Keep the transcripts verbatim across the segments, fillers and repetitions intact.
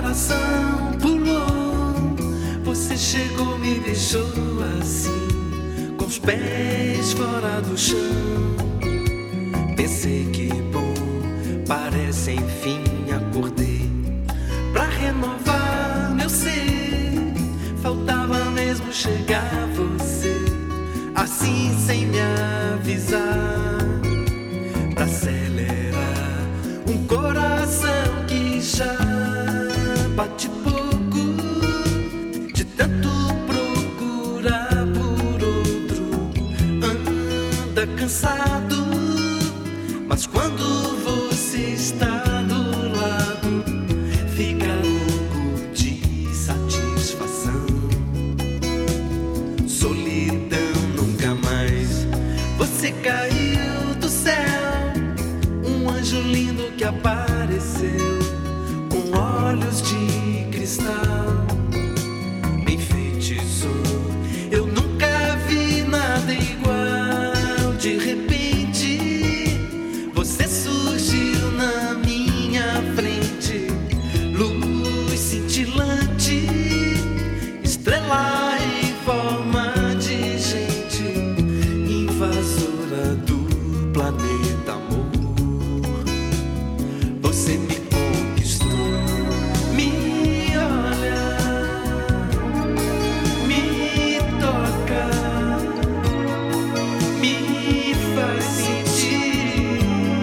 coração pulou. Você chegou, me deixou assim, com os pés fora do chão. Pensei que bom, parece enfim acordei. Pra renovar meu ser, faltava mesmo chegar você, assim sem me avisar. Pra acelerar um coração que já bate pouco, de tanto procurar por outro, anda cansado. Mas quando você está do lado, fica louco de satisfação. Solidão nunca mais. Você caiu do céu, um anjo lindo que apareceu, com olhos de cristal, me enfeitiçou. Eu nunca vi nada igual. De repente você surgiu na minha frente, luz cintilante, estrela em forma de gente, invasora do planeta amor. Você me conquistou, me olha, me toca, me faz sentir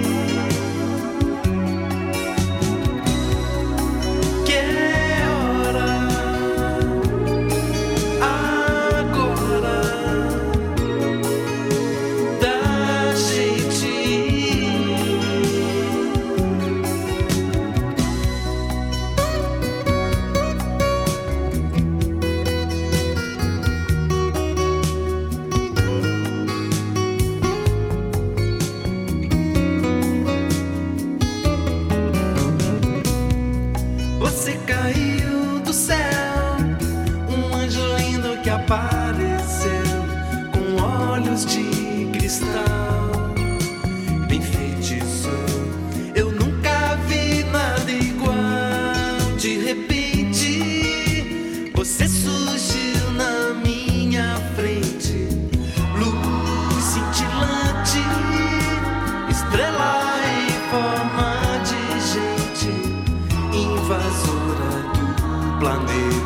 que é hora agora da gente ir. Você caiu do céu, um anjo lindo que apareceu, com olhos de cristal, me enfeitiçou. Eu nunca vi nada igual. De repente você surgiu na minha frente, luz cintilante, estrela em forma de gente, invasora do planeta